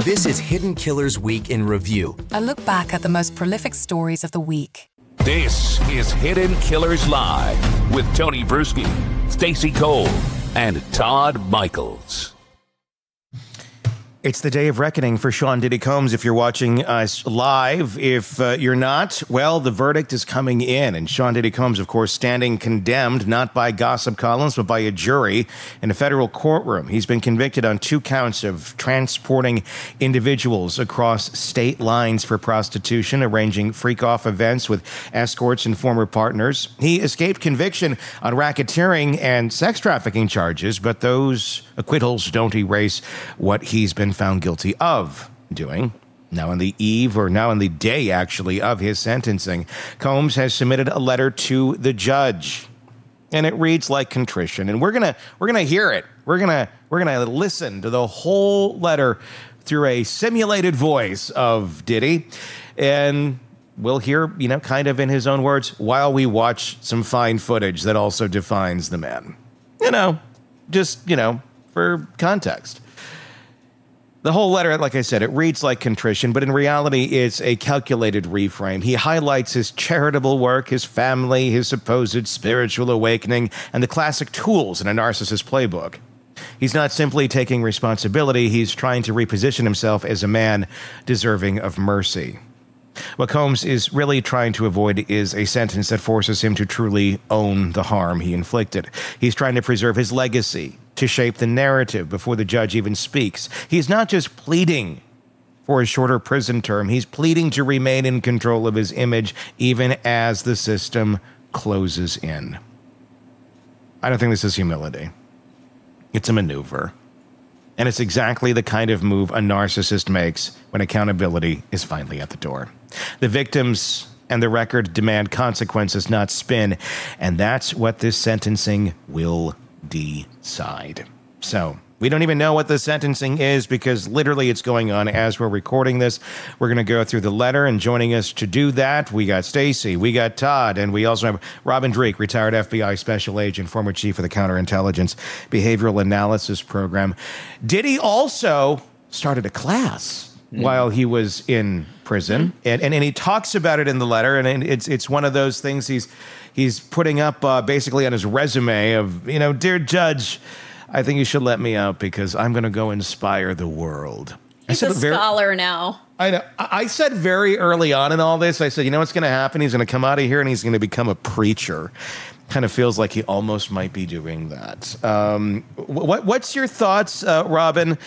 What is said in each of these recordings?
This is Hidden Killers Week in Review. A look back at the most prolific stories of the week. This is Hidden Killers Live with Tony Bruschi, Stacey Cole, and Todd Michaels. It's the day of reckoning for Sean Diddy Combs if you're watching us live. If you're not, well, the verdict is coming in. And Sean Diddy Combs, of course, standing condemned not by gossip columns, but by a jury in a federal courtroom. He's been convicted on 2 counts of transporting individuals across state lines for prostitution, arranging freak-off events with escorts and former partners. He escaped conviction on racketeering and sex trafficking charges, but those acquittals don't erase what he's been found guilty of doing. Now in the eve, or now in the day actually, of his sentencing, Combs has submitted a letter to the judge, and it reads like contrition. And we're gonna hear it. We're gonna listen to the whole letter through a simulated voice of Diddy, and we'll hear, kind of in his own words, while we watch some fine footage that also defines the man. For context. The whole letter, like I said, it reads like contrition, but in reality, it's a calculated reframe. He highlights his charitable work, his family, his supposed spiritual awakening, and the classic tools in a narcissist playbook. He's not simply taking responsibility, he's trying to reposition himself as a man deserving of mercy. What Combs is really trying to avoid is a sentence that forces him to truly own the harm he inflicted. He's trying to preserve his legacy, to shape the narrative before the judge even speaks. He's not just pleading for a shorter prison term, he's pleading to remain in control of his image even as the system closes in. I don't think this is humility. It's a maneuver. And it's exactly the kind of move a narcissist makes when accountability is finally at the door. The victims and the record demand consequences, not spin. And that's what this sentencing will decide. So we don't even know what the sentencing is because literally it's going on as we're recording this. We're going to go through the letter, and joining us to do that, we got Stacey, we got Todd, and we also have Robin Dreeke, retired FBI special agent, former chief of the Counterintelligence Behavioral Analysis Program. Diddy also started a class while he was in prison, and he talks about it in the letter, and it's one of those things he's putting up basically on his resume of, dear judge, I think you should let me out because I'm going to go inspire the world. He's a scholar now. I know. I said very early on in all this, I said, what's going to happen? He's going to come out of here and he's going to become a preacher. Kind of feels like he almost might be doing that. What's your thoughts, Robin?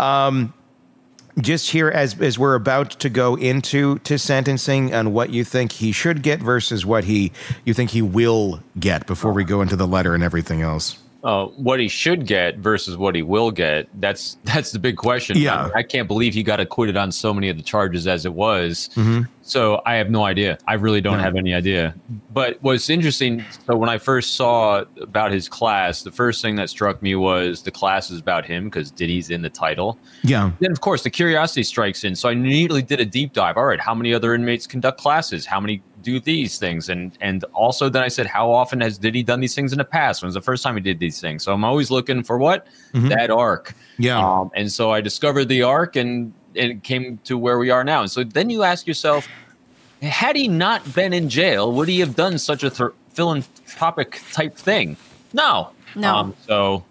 Just here as we're about to go into sentencing, and what you think he should get versus what you think he will get before we go into the letter and everything else. What he should get versus what he will get, that's the big question. Yeah. I can't believe he got acquitted on so many of the charges as it was. Mm-hmm. So I have no idea. I really don't have any idea. But what's interesting, so when I first saw about his class, the first thing that struck me was the class is about him because Diddy's in the title. Yeah. Then, of course, the curiosity strikes in. So I immediately did a deep dive. All right, how many other inmates conduct classes? How many do these things? And also then I said, how often has Diddy done these things in the past? When was the first time he did these things? So I'm always looking for what? Mm-hmm. That arc. Yeah. And so I discovered the arc and it came to where we are now. And so then you ask yourself, had he not been in jail, would he have done such a philanthropic type thing? No. So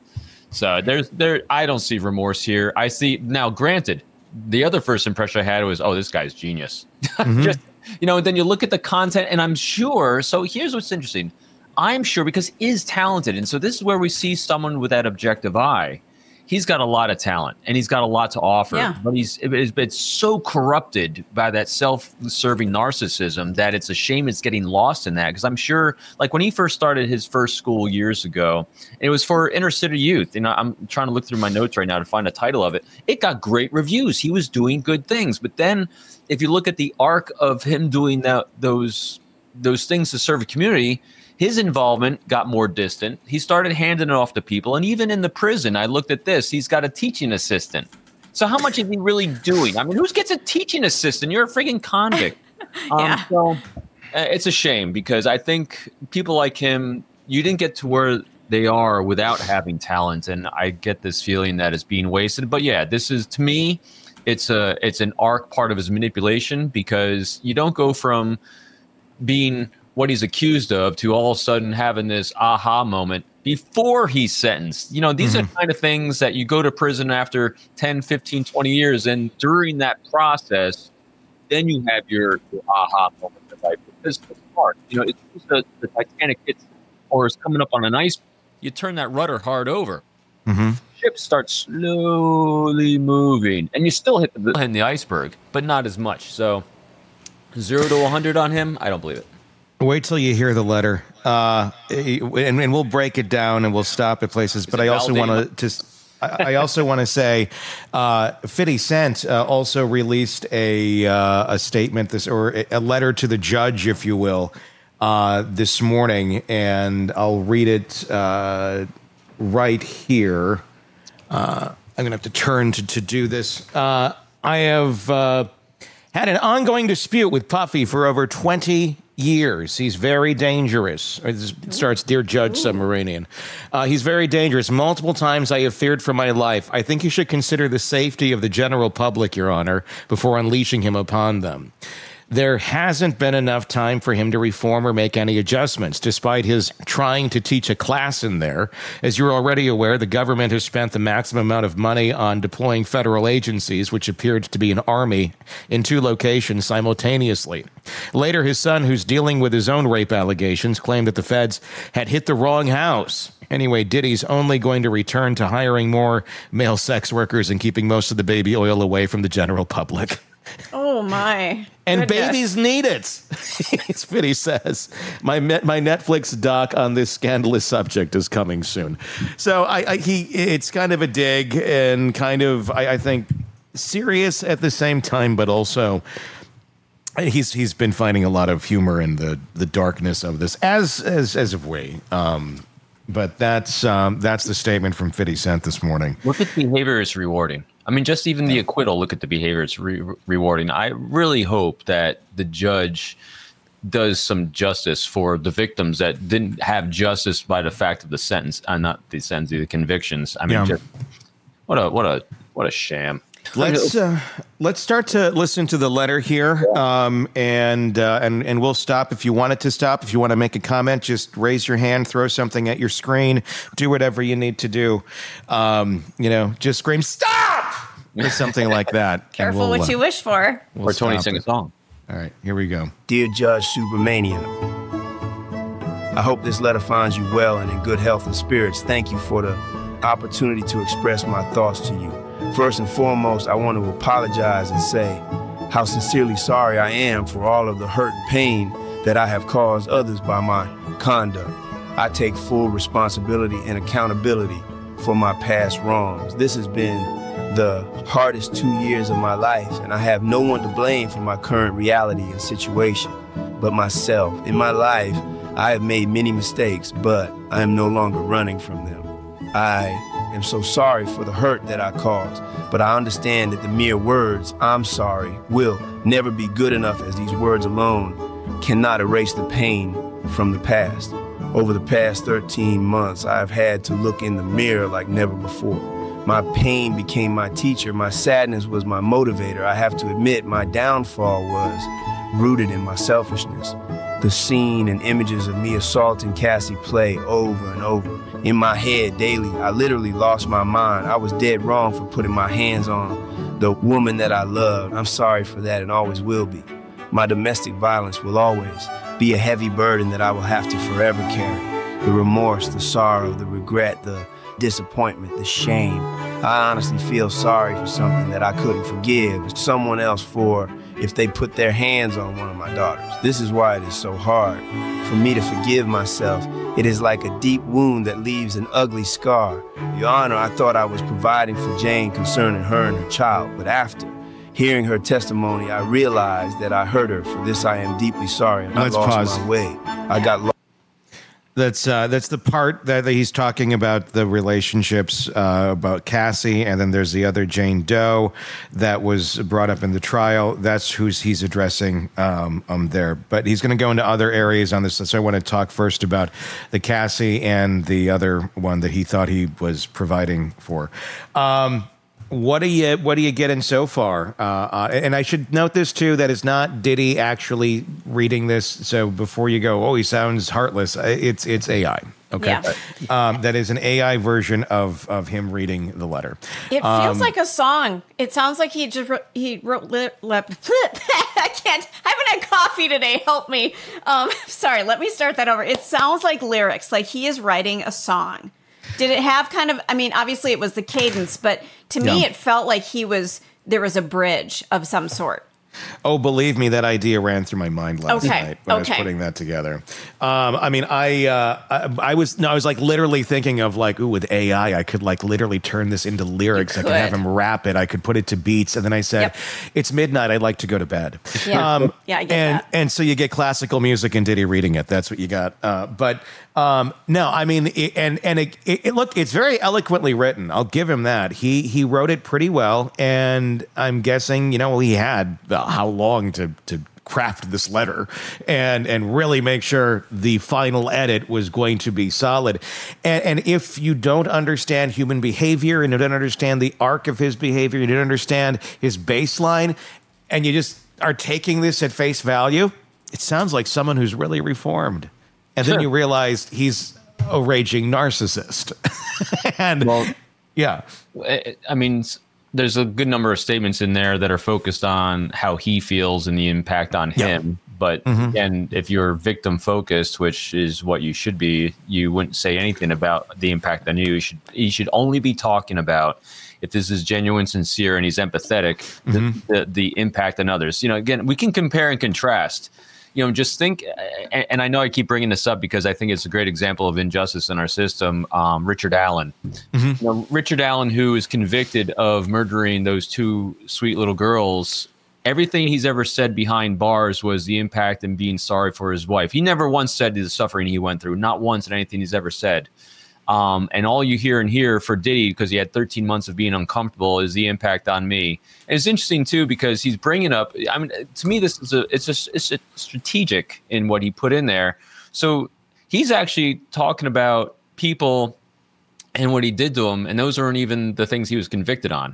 I don't see remorse here. I see now, granted, the other first impression I had was, oh, this guy's genius. Mm-hmm. Just, and then you look at the content and I'm sure. So here's what's interesting. I'm sure because he is talented. And so this is where we see someone with that objective eye. He's got a lot of talent and he's got a lot to offer, but it's so corrupted by that self-serving narcissism that it's a shame it's getting lost in that. Because I'm sure, like when he first started his first school years ago, it was for inner city youth. I'm trying to look through my notes right now to find a title of it. It got great reviews. He was doing good things. But then if you look at the arc of him doing those things to serve a community, his involvement got more distant. He started handing it off to people. And even in the prison, I looked at this. He's got a teaching assistant. So how much is he really doing? I mean, who gets a teaching assistant? You're a friggin' convict. So it's a shame because I think people like him, you didn't get to where they are without having talent. And I get this feeling that it's being wasted. But yeah, this is, to me, it's an arc part of his manipulation, because you don't go from being what he's accused of to all of a sudden having this aha moment before he's sentenced. These are kind of things that you go to prison after 10, 15, 20 years. And during that process, then you have your aha moment. Right? Because the part, it's just the Titanic hits or is coming up on an ice. You turn that rudder hard over. Mm-hmm. Ship starts slowly moving, and you still hit the iceberg, but not as much. So 0 to 100 on him, I don't believe it. Wait till you hear the letter, and we'll break it down, and we'll stop at places. But I also want to say, 50 Cent also released a statement, or a letter to the judge, if you will, this morning, and I'll read it right here. I'm going to have to turn to do this. I have had an ongoing dispute with Puffy for over 20 years. He's very dangerous. It starts, Dear Judge Submarinian. He's very dangerous. Multiple times I have feared for my life. I think you should consider the safety of the general public, Your Honor, before unleashing him upon them. There hasn't been enough time for him to reform or make any adjustments, despite his trying to teach a class in there. As you're already aware, the government has spent the maximum amount of money on deploying federal agencies, which appeared to be an army, in 2 locations simultaneously. Later, his son, who's dealing with his own rape allegations, claimed that the feds had hit the wrong house. Anyway, Diddy's only going to return to hiring more male sex workers and keeping most of the baby oil away from the general public. Oh, my. And goodness. Babies need it, as Fitty says. My Netflix doc on this scandalous subject is coming soon. So it's kind of a dig and kind of, I think, serious at the same time, but also he's been finding a lot of humor in the darkness of this, as have we. But that's the statement from 50 Cent this morning. Look at behavior is rewarding. I mean, just even the acquittal, look at the behavior, it's rewarding. I really hope that the judge does some justice for the victims that didn't have justice by the fact of the sentence, not the sentence, the convictions. I mean, just, what a sham. Let's start to listen to the letter here, and we'll stop if you want it to stop. If you want to make a comment, just raise your hand, throw something at your screen, do whatever you need to do. Just scream "stop" or something like that. Careful what you wish for. Or Tony sing a song. All right, here we go. Dear Judge Supermania, I hope this letter finds you well and in good health and spirits. Thank you for the opportunity to express my thoughts to you. First and foremost, I want to apologize and say how sincerely sorry I am for all of the hurt and pain that I have caused others by my conduct. I take full responsibility and accountability for my past wrongs. This has been the hardest 2 years of my life, and I have no one to blame for my current reality and situation but myself. In my life, I have made many mistakes, but I am no longer running from them. I am so sorry for the hurt that I caused, but I understand that the mere words, "I'm sorry," will never be good enough, as these words alone cannot erase the pain from the past. Over the past 13 months, I have had to look in the mirror like never before. My pain became my teacher. My sadness was my motivator. I have to admit, my downfall was rooted in my selfishness. The scene and images of me assaulting Cassie play over and over in my head daily. I literally lost my mind. I was dead wrong for putting my hands on the woman that I loved. I'm sorry for that and always will be. My domestic violence will always be a heavy burden that I will have to forever carry. The remorse, the sorrow, the regret, the disappointment, the shame. I honestly feel sorry for something that I couldn't forgive someone else for if they put their hands on one of my daughters. This is why it is so hard for me to forgive myself. It is like a deep wound that leaves an ugly scar. Your Honor, I thought I was providing for Jane concerning her and her child, but after hearing her testimony, I realized that I hurt her. For this, I am deeply sorry, and I lost my way. I got lost. That's the part that he's talking about the relationships about Cassie, and then there's the other Jane Doe that was brought up in the trial. That's who he's addressing there. But he's going to go into other areas on this. So I want to talk first about the Cassie and the other one that he thought he was providing for. What are you getting so far? And I should note this too, that it's not Diddy actually reading this. So before you go, oh, he sounds heartless. It's AI. Okay, that is an AI version of him reading the letter. It feels like a song. It sounds like he wrote. I can't. I haven't had coffee today. Help me. Sorry. Let me start that over. It sounds like lyrics. Like he is writing a song. Did it have kind of? I mean, obviously it was the cadence, but to me it felt like there was a bridge of some sort. Oh, believe me, that idea ran through my mind last night when I was putting that together. I mean, I was like literally thinking of like, ooh, with AI, I could like literally turn this into lyrics. I could have him rap it. I could put it to beats. And then I said, it's midnight. I'd like to go to bed. Yeah, I get that. And so you get classical music and Diddy reading it. That's what you got. No, I mean, look, it's very eloquently written. I'll give him that. He wrote it pretty well. And I'm guessing, he had how long to craft this letter and really make sure the final edit was going to be solid. And if you don't understand human behavior and you don't understand the arc of his behavior, you don't understand his baseline, and you just are taking this at face value, it sounds like someone who's really reformed. And then you realize he's a raging narcissist. I mean, there's a good number of statements in there that are focused on how he feels and the impact on him. But again, if you're victim focused, which is what you should be, you wouldn't say anything about the impact on you. You should only be talking about, if this is genuine, sincere, and he's empathetic, the impact on others. Again, we can compare and contrast. Just think, and I know I keep bringing this up because I think it's a great example of injustice in our system. Richard Allen, Richard Allen, who is convicted of murdering those two sweet little girls. Everything he's ever said behind bars was the impact and being sorry for his wife. He never once said the suffering he went through, not once in anything he's ever said. And all you hear and hear for Diddy, because he had 13 months of being uncomfortable, is the impact on me. And it's interesting too because he's bringing up. I mean, to me, this is it's strategic in what he put in there. So he's actually talking about people and what he did to them, and those aren't even the things he was convicted on.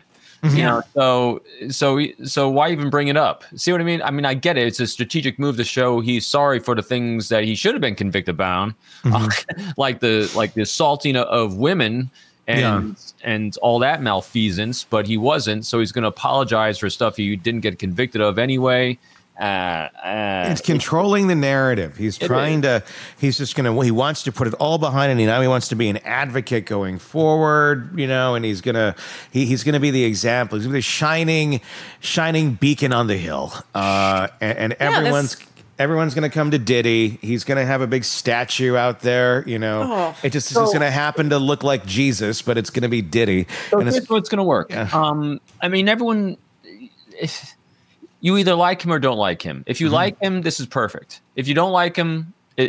So why even bring it up? See what I mean? I mean, I get it. It's a strategic move to show he's sorry for the things that he should have been convicted about, like the assaulting of women and all that malfeasance, but he wasn't. So he's going to apologize for stuff he didn't get convicted of anyway. It's controlling the narrative. He's trying to. He's just gonna. He wants to put it all behind him. Now he wants to be an advocate going forward. And he's gonna. He's gonna be the example. He's gonna be the shining beacon on the hill. And everyone's gonna come to Diddy. He's gonna have a big statue out there. It's just gonna happen to look like Jesus, but it's gonna be Diddy. So here's what's gonna work. Yeah. I mean, everyone. You either like him or don't like him. If you like him, this is perfect. If you don't like him, it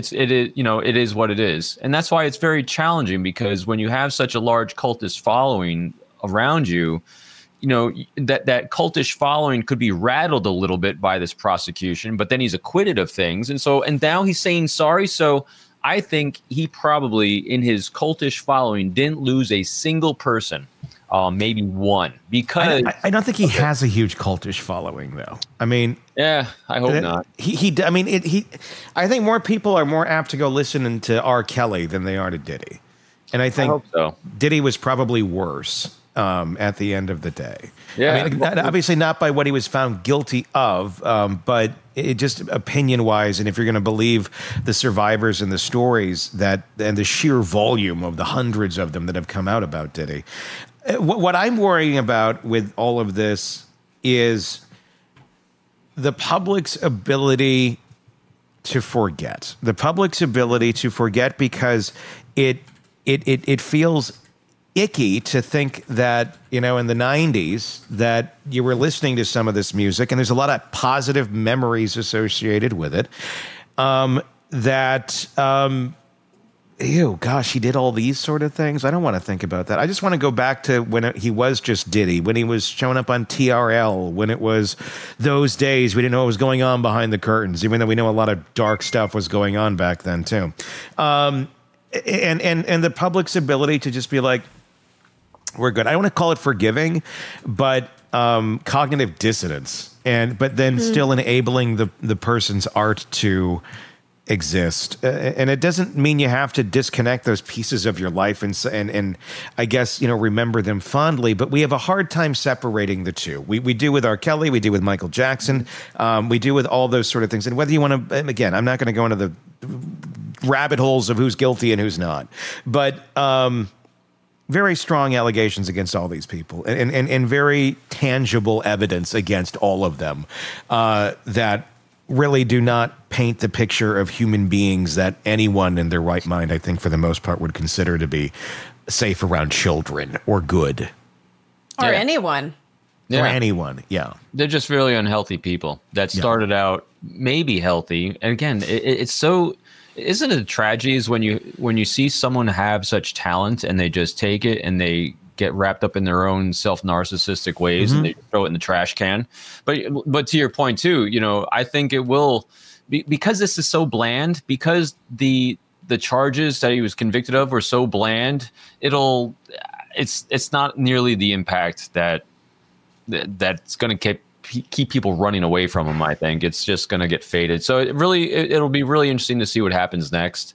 is what it is. And that's why it's very challenging, because when you have such a large cultist following around you, that cultish following could be rattled a little bit by this prosecution, but then he's acquitted of things. And now he's saying sorry. So I think he probably, in his cultish following, didn't lose a single person. Maybe one, because I don't think he has a huge cultish following, though. I mean, I hope not. I think more people are more apt to go listen to R. Kelly than they are to Diddy, and I think hope so. Diddy was probably worse at the end of the day. Yeah, I mean, obviously not by what he was found guilty of, but it just opinion-wise, and if you're going to believe the survivors and the stories and the sheer volume of the hundreds of them that have come out about Diddy. What I'm worrying about with all of this is the public's ability to forget. The public's ability to forget, because it feels icky to think that, in the 90s, that you were listening to some of this music, and there's a lot of positive memories associated with it, ew, gosh, he did all these sort of things. I don't want to think about that. I just want to go back to when he was just Diddy, when he was showing up on TRL, when it was those days we didn't know what was going on behind the curtains, even though we know a lot of dark stuff was going on back then too. And the public's ability to just be like, we're good. I don't want to call it forgiving, but cognitive dissonance, but then still enabling the person's art to exist. And it doesn't mean you have to disconnect those pieces of your life and I guess, remember them fondly, but we have a hard time separating the two. We do with R. Kelly, we do with Michael Jackson, we do with all those sort of things. And whether you want to, again, I'm not going to go into the rabbit holes of who's guilty and who's not, but very strong allegations against all these people and very tangible evidence against all of them that really do not paint the picture of human beings that anyone in their right mind, I think for the most part, would consider to be safe around children or good. Or anyone. Or anyone, yeah. They're just really unhealthy people that started out maybe healthy. And again, it's so... Isn't it a tragedy is when you see someone have such talent and they just take it and they get wrapped up in their own self-narcissistic ways and they throw it in the trash can. But to your point too, I think it will be, because this is so bland, because the charges that he was convicted of were so bland, it's not nearly the impact that's going to keep people running away from him. I think it's just going to get faded. So it'll be really interesting to see what happens next.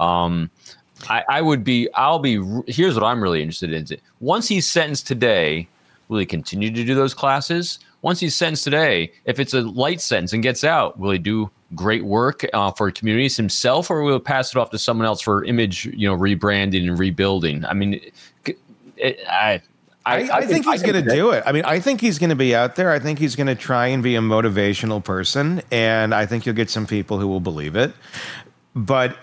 Here's what I'm really interested in. Once he's sentenced today, will he continue to do those classes? Once he's sentenced today, if it's a light sentence and gets out, will he do great work for communities himself, or will he pass it off to someone else for image, rebranding and rebuilding? I mean, I think he's going to do it. I mean, I think he's going to be out there. I think he's going to try and be a motivational person, and I think you'll get some people who will believe it. But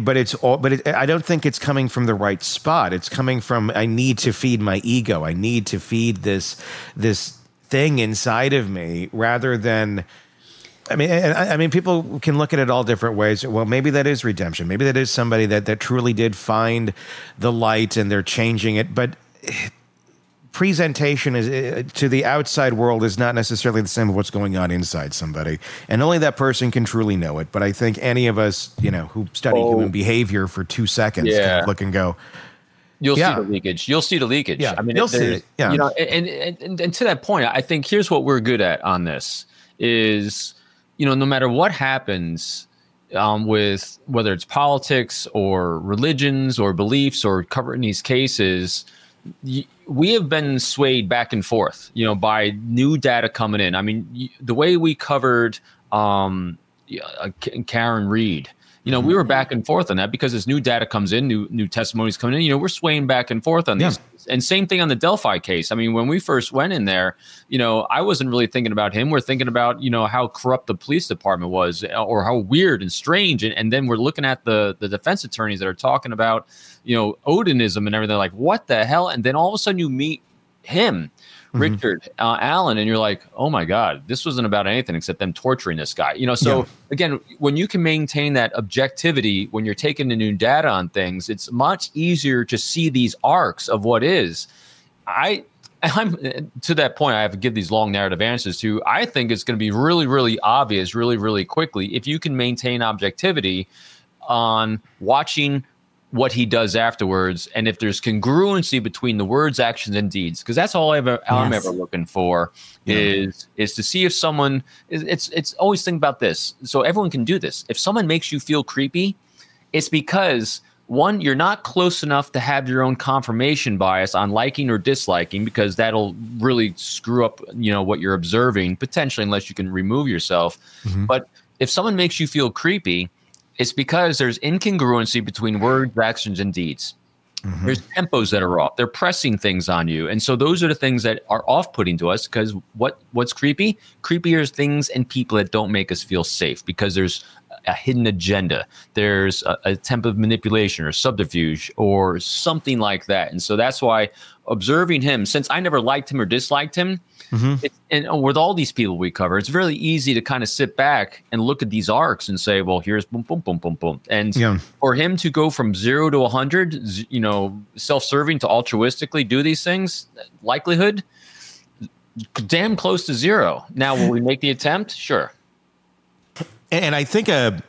I don't think it's coming from the right spot. It's coming from, I need to feed my ego. I need to feed this thing inside of me, rather than. I mean, people can look at it all different ways. Well, maybe that is redemption. Maybe that is somebody that truly did find the light and they're changing it, but. Presentation is to the outside world is not necessarily the same as what's going on inside somebody, and only that person can truly know it. But I think any of us, who study human behavior for 2 seconds, can look and go, You'll see the leakage. You'll see the leakage. Yeah, I mean, you'll see it. Yeah. And to that point, I think here's what we're good at on this is, no matter what happens with whether it's politics or religions or beliefs or covering these cases, we have been swayed back and forth, by new data coming in. I mean, the way we covered Karen Reed, we were back and forth on that because as new data comes in, new testimonies coming in, we're swaying back and forth on these. And same thing on the Delphi case. I mean, when we first went in there, I wasn't really thinking about him. We're thinking about, how corrupt the police department was or how weird and strange. And then we're looking at the defense attorneys that are talking about, Odinism and everything, like, what the hell? And then all of a sudden you meet him, Richard Allen, and you're like, oh my God, this wasn't about anything except them torturing this guy. Again, when you can maintain that objectivity, when you're taking the new data on things, it's much easier to see these arcs of what is. I'm to that point, I have to give these long narrative answers to. I think it's going to be really, really obvious, really, really quickly if you can maintain objectivity on watching what he does afterwards, and if there's congruency between the words, actions, and deeds, because that's all I'm ever looking for is to see if someone. It's always think about this, so everyone can do this. If someone makes you feel creepy, it's because one, you're not close enough to have your own confirmation bias on liking or disliking, because that'll really screw up what you're observing potentially, unless you can remove yourself. But if someone makes you feel creepy, it's because there's incongruency between words, actions, and deeds. There's tempos that are off. They're pressing things on you. And so those are the things that are off-putting to us, because what's creepy? Creepier is things and people that don't make us feel safe, because there's a hidden agenda. There's a attempt of manipulation or subterfuge or something like that. And so that's why observing him, since I never liked him or disliked him, and with all these people we cover, it's really easy to kind of sit back and look at these arcs and say, well, here's boom, boom, boom, boom, boom. And for him to go from 0 to 100, self-serving to altruistically do these things, likelihood, damn close to 0. Now, will we make the attempt? Sure. And I think,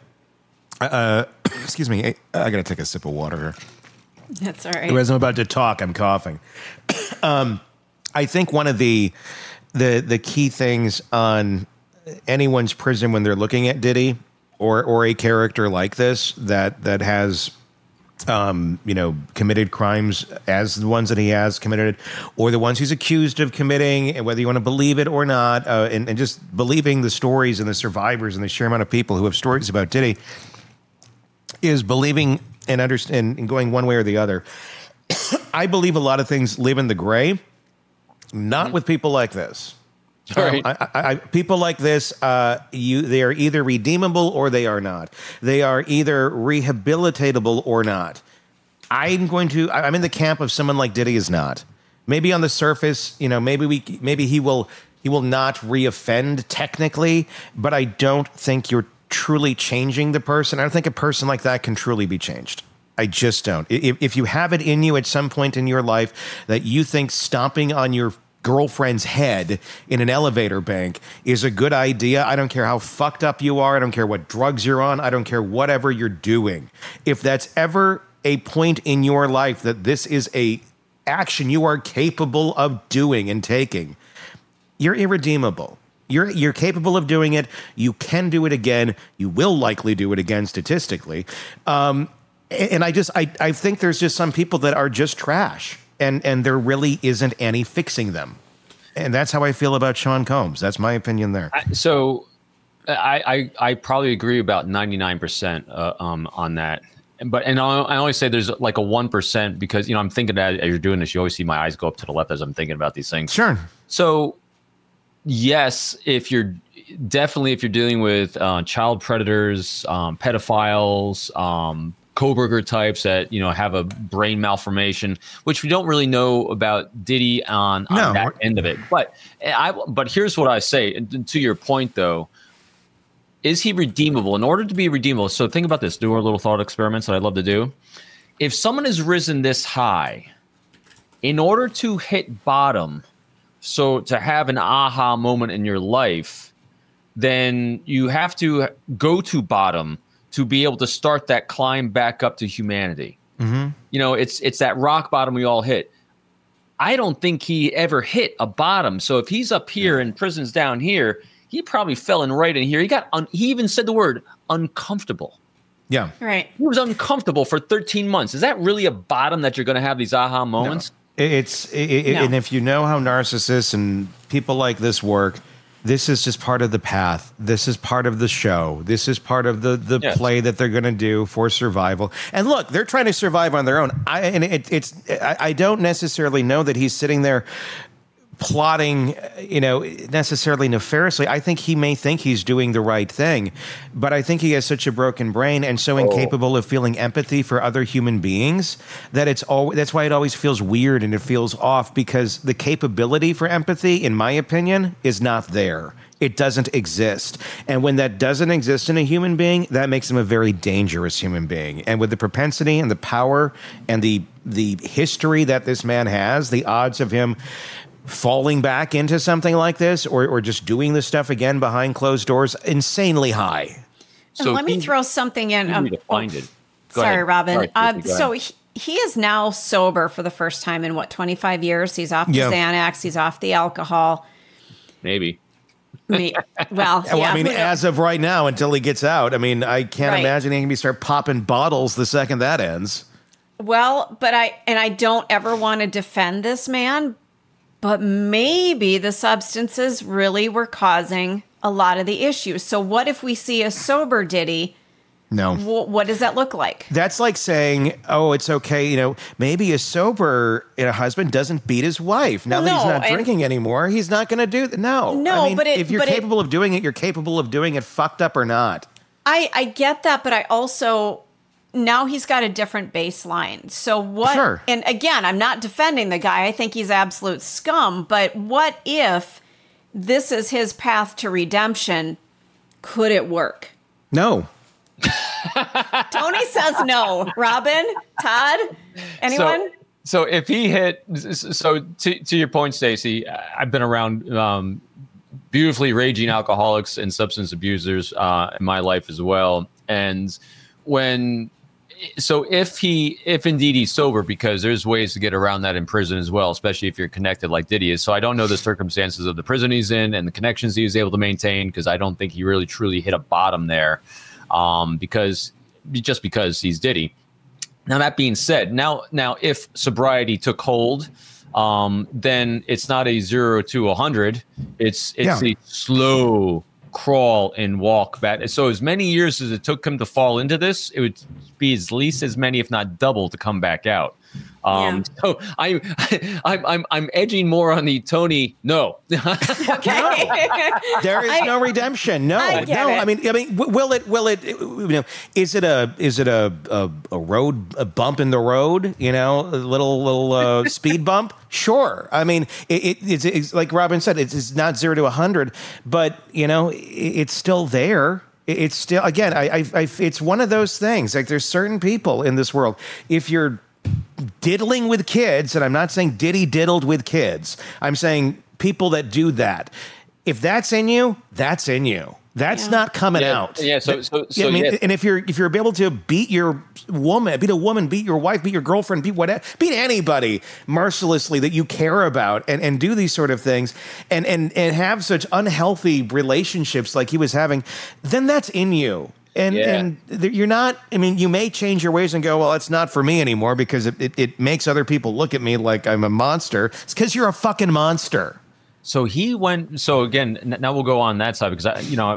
excuse me, I got to take a sip of water here. That's all right. As I'm about to talk, I'm coughing. I think one of the key things on anyone's prison when they're looking at Diddy or a character like this that has committed crimes as the ones that he has committed, or the ones he's accused of committing, and whether you want to believe it or not, and just believing the stories and the survivors and the sheer amount of people who have stories about Diddy, is believing and understand and going one way or the other. I believe a lot of things live in the gray, not with people like this. Right. People like this, they are either redeemable or they are not. They are either rehabilitatable or not. I'm in the camp of someone like Diddy is not. Maybe on the surface, maybe he will not reoffend technically, but I don't think you're truly changing the person. I don't think a person like that can truly be changed. I just don't. If you have it in you at some point in your life that you think stomping on your girlfriend's head in an elevator bank is a good idea, I don't care how fucked up you are. I don't care what drugs you're on. I don't care whatever you're doing. If that's ever a point in your life that this is a action you are capable of doing and taking, you're irredeemable. You're capable of doing it. You can do it again. You will likely do it again statistically. And I think there's just some people that are just trash. And there really isn't any fixing them. And that's how I feel about Sean Combs. That's my opinion there. I probably agree about 99% on that. But I always say there's like a 1% because, I'm thinking that as you're doing this, you always see my eyes go up to the left as I'm thinking about these things. Sure. So, yes, if you're dealing with child predators, pedophiles, Koberger types that have a brain malformation, which we don't really know about Diddy on that end of it. But here's what I say. And to your point, though, is he redeemable? In order to be redeemable, so think about this. Do our little thought experiments that I'd love to do. If someone has risen this high, in order to hit bottom, so to have an aha moment in your life, then you have to go to bottom to be able to start that climb back up to humanity. Mm-hmm. It's that rock bottom we all hit. I don't think he ever hit a bottom. So if he's up here and prison's down here, he probably fell in right in here. He even said the word uncomfortable. Yeah. Right. He was uncomfortable for 13 months. Is that really a bottom that you're going to have these aha moments? No. And if you know how narcissists and people like this work, this is just part of the path. This is part of the show. This is part of the play that they're going to do for survival. And look, they're trying to survive on their own. I don't necessarily know that he's sitting there plotting, necessarily nefariously. I think he may think he's doing the right thing, but I think he has such a broken brain and so incapable of feeling empathy for other human beings that that's why it always feels weird and it feels off, because the capability for empathy, in my opinion, is not there. It doesn't exist. And when that doesn't exist in a human being, that makes him a very dangerous human being. And with the propensity and the power and the history that this man has, the odds of him falling back into something like this or just doing this stuff again behind closed doors, insanely high. So let me throw something in. To find it. Sorry, Robin. Sorry, so he is now sober for the first time in 25 years. He's off the Xanax. He's off the alcohol. Maybe. As of right now, until he gets out, I can't imagine he can start popping bottles the second that ends. Well, but I don't ever want to defend this man, but maybe the substances really were causing a lot of the issues. So what if we see a sober Diddy? No. What does that look like? That's like saying, oh, it's okay. Maybe a sober husband doesn't beat his wife. Now that he's not drinking anymore, he's not going to do that. No. But if you're capable of doing it, you're capable of doing it fucked up or not. I get that, but I also... Now he's got a different baseline. So what? Sure. And again, I'm not defending the guy. I think he's absolute scum. But what if this is his path to redemption? Could it work? No. Tony says no. Robin, Todd, anyone? So if he hit, to your point, Stacey, I've been around beautifully raging alcoholics and substance abusers in my life as well. And when if indeed he's sober, because there's ways to get around that in prison as well, especially if you're connected like Diddy is. So I don't know the circumstances of the prison he's in and the connections he was able to maintain, because I don't think he really truly hit a bottom there, because he's Diddy. Now, that being said, now if sobriety took hold, then it's not a 0 to 100. It's a slow crawl and walk back. So as many years as it took him to fall into this, it would be at least as many, if not double, to come back out. So I'm edging more on the Tony. No. Okay. There is no redemption. No. I mean, will it? Is it a road, a bump in the road? A little speed bump? Sure. I mean, it's like Robin said, it's not 0 to 100, but it's still there. It's still, again, it's one of those things. Like, there's certain people in this world, if you're diddling with kids, and I'm not saying Diddy diddled with kids, I'm saying people that do that. If that's in you, that's in you. That's not coming out. Yeah. And if you're able to beat your woman, beat your wife, beat your girlfriend, beat anybody mercilessly that you care about, and do these sort of things, and have such unhealthy relationships like he was having, then that's in you. And you're not, you may change your ways and go, well, it's not for me anymore because it makes other people look at me like I'm a monster. It's because you're a fucking monster. So again, now we'll go on that side, because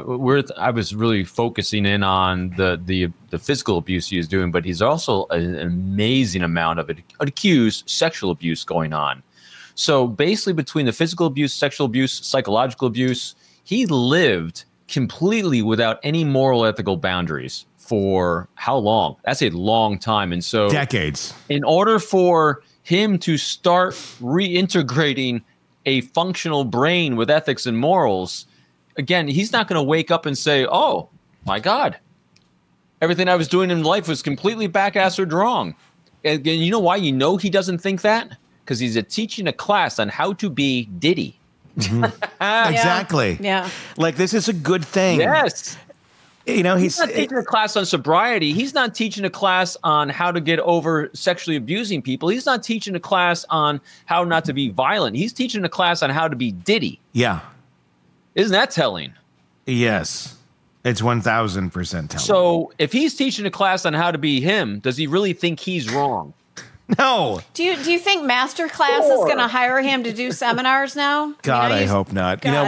I was really focusing in on the physical abuse he was doing, but he's also an amazing amount of accused sexual abuse going on. So basically, between the physical abuse, sexual abuse, psychological abuse, he lived completely without any moral, ethical boundaries for how long? That's a long time. And so decades. In order for him to start reintegrating a functional brain with ethics and morals, again, he's not going to wake up and say, oh my God, everything I was doing in life was completely back-assed wrong. And you know why he doesn't think that? Because he's teaching a class on how to be Diddy. Mm-hmm. Exactly. Yeah. Like, this is a good thing. Yes. He's not teaching a class on sobriety. He's not teaching a class on how to get over sexually abusing people. He's not teaching a class on how not to be violent. He's teaching a class on how to be Diddy. Yeah. Isn't that telling? Yes. It's 1,000% telling. So if he's teaching a class on how to be him, does he really think he's wrong? No. Do you think Masterclass is going to hire him to do seminars now? God, I hope not. God,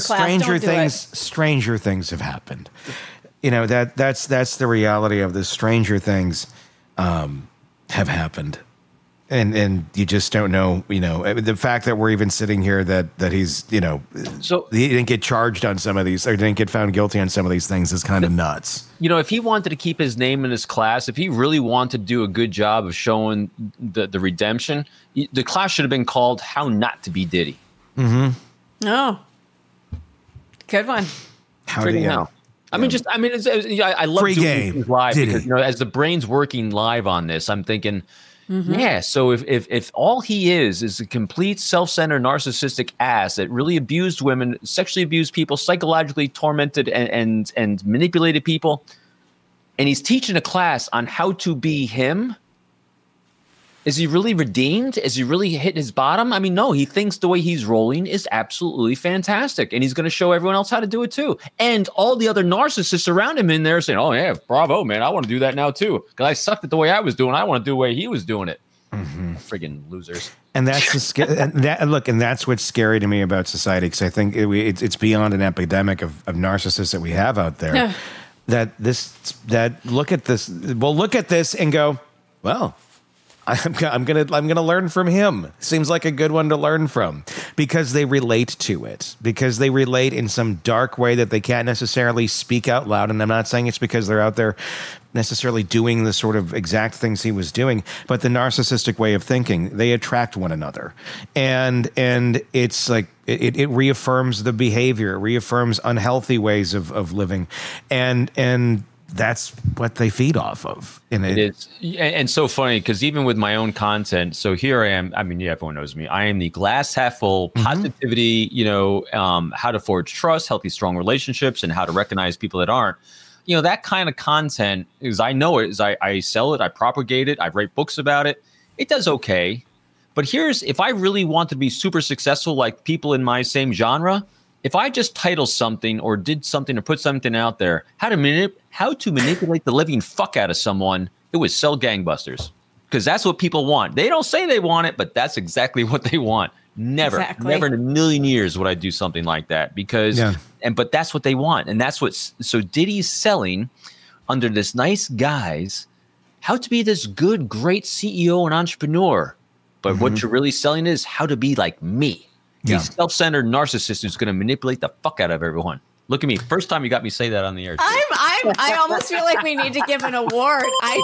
stranger things have happened. That's the reality of this. Stranger things have happened. And you just don't know, the fact that we're even sitting here that he's, so he didn't get charged on some of these, or didn't get found guilty on some of these things is kind of nuts. If he wanted to keep his name in his class, if he really wanted to do a good job of showing the redemption, the class should have been called How Not to Be Diddy. Mm-hmm. Oh, good one. How? I love free doing game these live Diddy. Because as the brain's working live on this, I'm thinking, yeah. So if all he is a complete self-centered narcissistic ass that really abused women, sexually abused people, psychologically tormented and manipulated people, and he's teaching a class on how to be him, is he really redeemed? Is he really hit his bottom? No, he thinks the way he's rolling is absolutely fantastic, and he's going to show everyone else how to do it too. And all the other narcissists around him in there saying, "Oh yeah, bravo, man! I want to do that now too because I sucked at the way I was doing. I want to do the way he was doing it." Mm-hmm. Friggin' losers. And that's and that's what's scary to me about society, because I think it's beyond an epidemic of narcissists that we have out there. Look at this and go, well, I'm gonna learn from him. Seems like a good one to learn from, because they relate to it, because they relate in some dark way that they can't necessarily speak out loud. And I'm not saying it's because they're out there necessarily doing the sort of exact things he was doing, but the narcissistic way of thinking, they attract one another, and it's like it reaffirms the behavior, it reaffirms unhealthy ways of living, and that's what they feed off of. And it is. And so funny, because even with my own content, so here I am. Everyone knows me. I am the glass half full positivity, how to forge trust, healthy, strong relationships, and how to recognize people that aren't. that kind of content is, I know it is, I sell it, I propagate it, I write books about it. It does okay. But if I really want to be super successful, like people in my same genre, if I just title something or did something or put something out there, how to manipulate the living fuck out of someone, it would sell gangbusters. Because that's what people want. They don't say they want it, but that's exactly what they want. Never in a million years would I do something like that, but that's what they want. And that's so Diddy's selling under this nice guise, how to be this good, great CEO and entrepreneur. But what you're really selling is how to be like me. He's self-centered narcissist who's going to manipulate the fuck out of everyone. Look at me. First time you got me say that on the air. I almost feel like we need to give an award.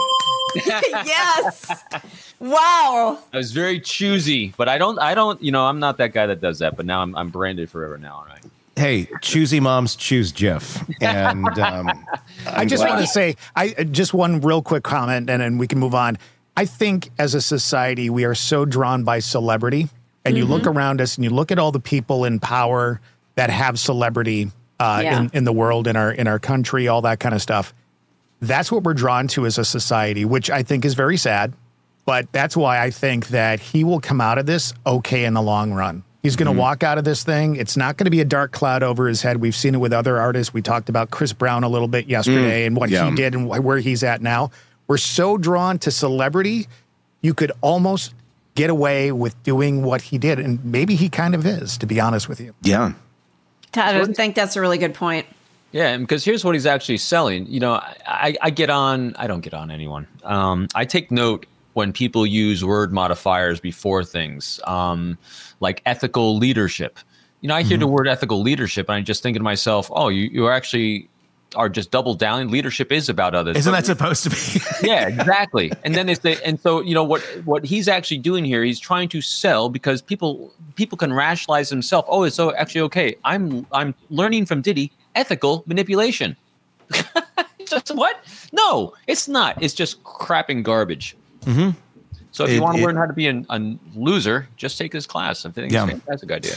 Yes. Wow. I was very choosy, but I don't, I'm not that guy that does that, but now I'm branded forever now. All right. Hey, choosy moms choose Jeff. And I just want to say, just one real quick comment, and then we can move on. I think as a society, we are so drawn by celebrity, and you look around us and you look at all the people in power that have celebrity in the world, in our country, all that kind of stuff. That's what we're drawn to as a society, which I think is very sad. But that's why I think that he will come out of this okay in the long run. He's going to walk out of this thing. It's not going to be a dark cloud over his head. We've seen it with other artists. We talked about Chris Brown a little bit yesterday and what he did and where he's at now. We're so drawn to celebrity, you could almost get away with doing what he did. And maybe he kind of is, to be honest with you. Yeah. Todd, I think that's a really good point. Yeah, because here's what he's actually selling. I don't get on anyone. I take note when people use word modifiers before things, like ethical leadership. I hear the word ethical leadership, and I just think to myself, oh, you actually are just double down. Leadership is about others. Isn't that supposed to be? Yeah, exactly. And then what he's actually doing here, he's trying to sell because people can rationalize themselves. Oh, it's so actually okay. I'm learning from Diddy ethical manipulation. Just what? No, it's not. It's just crap and garbage. So if you want to learn how to be a loser, just take this class. I think it's a fantastic idea.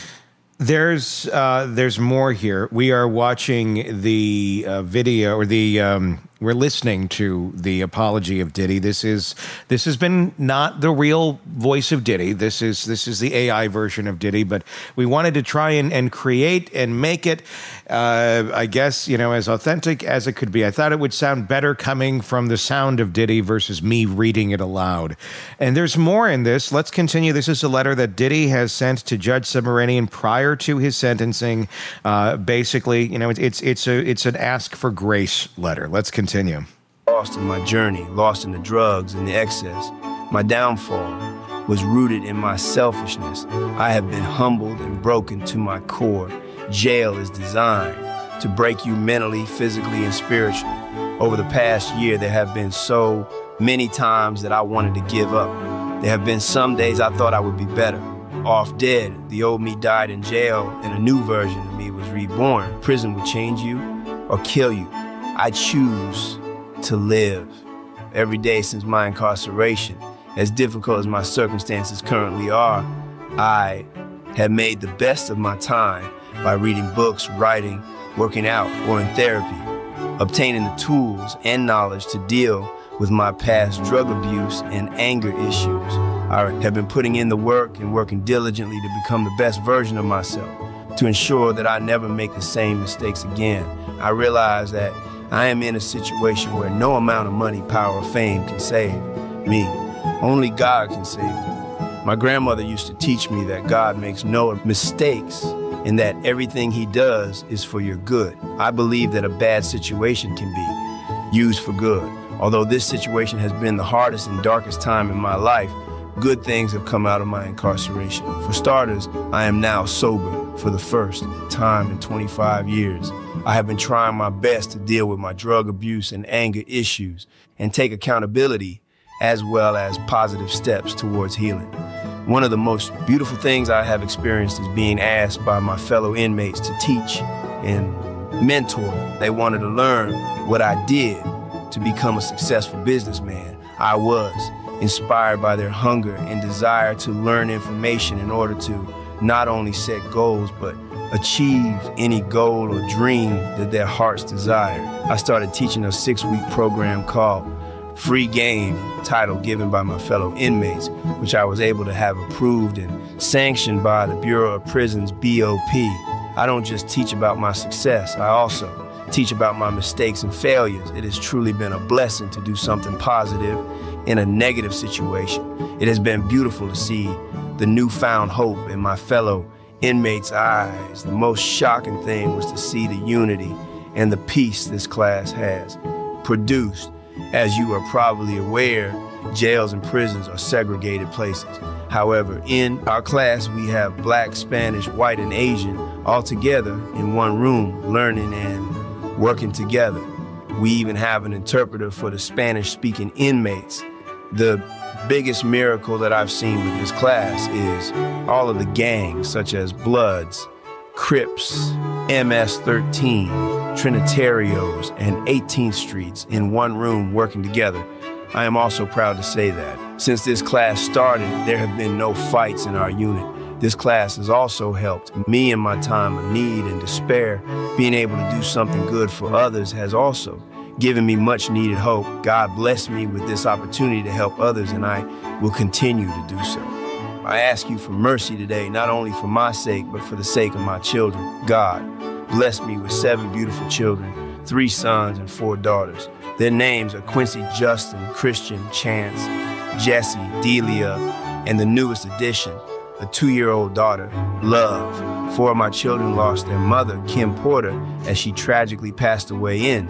There's more here. We are watching the video, or we're listening to the apology of Diddy. This has been not the real voice of Diddy. This is the AI version of Diddy, but we wanted to try and create and make it, I guess, as authentic as it could be. I thought it would sound better coming from the sound of Diddy versus me reading it aloud. And there's more in this. Let's continue. This is a letter that Diddy has sent to Judge Submaranian prior to his sentencing. Basically, it's an ask for grace letter. Let's continue. Lost in my journey, lost in the drugs and the excess. My downfall was rooted in my selfishness. I have been humbled and broken to my core. Jail is designed to break you mentally, physically, and spiritually. Over the past year, there have been so many times that I wanted to give up. There have been some days I thought I would be better. Off dead, the old me died in jail, and a new version of me was reborn. Prison would change you or kill you. I choose to live. Every day since my incarceration, as difficult as my circumstances currently are, I have made the best of my time by reading books, writing, working out, or in therapy, obtaining the tools and knowledge to deal with my past drug abuse and anger issues. I have been putting in the work and working diligently to become the best version of myself, to ensure that I never make the same mistakes again. I realize that I am in a situation where no amount of money, power, or fame can save me. Only God can save me. My grandmother used to teach me that God makes no mistakes and that everything he does is for your good. I believe that a bad situation can be used for good. Although this situation has been the hardest and darkest time in my life, good things have come out of my incarceration. For starters, I am now sober for the first time in 25 years. I have been trying my best to deal with my drug abuse and anger issues and take accountability as well as positive steps towards healing. One of the most beautiful things I have experienced is being asked by my fellow inmates to teach and mentor. They wanted to learn what I did to become a successful businessman. I was inspired by their hunger and desire to learn information in order to not only set goals, but achieve any goal or dream that their hearts desired. I started teaching a 6-week program called Free Game, title given by my fellow inmates, which I was able to have approved and sanctioned by the Bureau of Prisons, BOP. I don't just teach about my success, I also teach about my mistakes and failures. It has truly been a blessing to do something positive in a negative situation. It has been beautiful to see the newfound hope in my fellow inmates' eyes. The most shocking thing was to see the unity and the peace this class has produced. As you are probably aware, jails and prisons are segregated places. However, in our class, we have Black, Spanish, white, and Asian all together in one room, learning and working together. We even have an interpreter for the Spanish-speaking inmates. The biggest miracle that I've seen with this class is all of the gangs, such as Bloods, Crips, MS-13, Trinitarios, and 18th Streets in one room working together. I am also proud to say that since this class started, there have been no fights in our unit. This class has also helped me in my time of need and despair. Being able to do something good for others has also given me much needed hope. God blessed me with this opportunity to help others, and I will continue to do so. I ask you for mercy today, not only for my sake, but for the sake of my children. God, bless me with 7 beautiful children, 3 sons and 4 daughters. Their names are Quincy, Justin, Christian, Chance, Jesse, Delia, and the newest addition, a 2-year-old daughter, Love. 4 of my children lost their mother, Kim Porter, as she tragically passed away in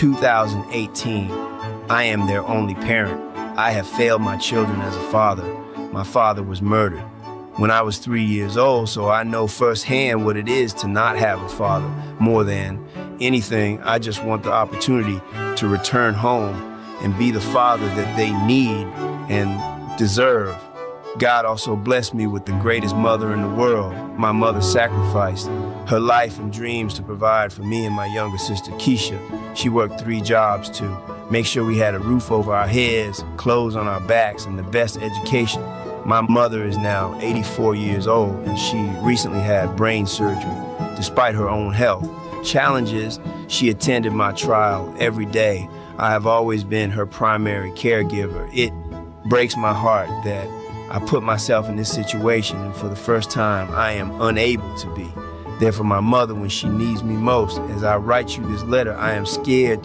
2018. I am their only parent. I have failed my children as a father. My father was murdered when I was 3 years old, so I know firsthand what it is to not have a father. More than anything, I just want the opportunity to return home and be the father that they need and deserve. God also blessed me with the greatest mother in the world. My mother sacrificed her life and dreams to provide for me and my younger sister, Keisha. She worked 3 jobs to make sure we had a roof over our heads, clothes on our backs, and the best education. My mother is now 84 years old, and she recently had brain surgery. Despite her own health challenges, she attended my trial every day. I have always been her primary caregiver. It breaks my heart that I put myself in this situation, and for the first time, I am unable to be there for my mother when she needs me most. As I write you this letter, I am scared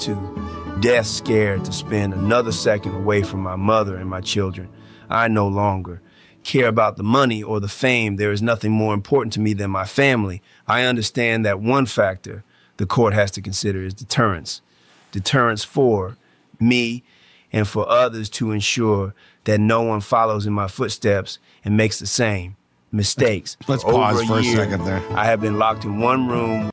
to spend another second away from my mother and my children. I no longer care about the money or the fame. There is nothing more important to me than my family. I understand that one factor the court has to consider is deterrence. Deterrence for me and for others to ensure that no one follows in my footsteps and makes the same mistakes. Let's pause for a second there. I have been locked in one room.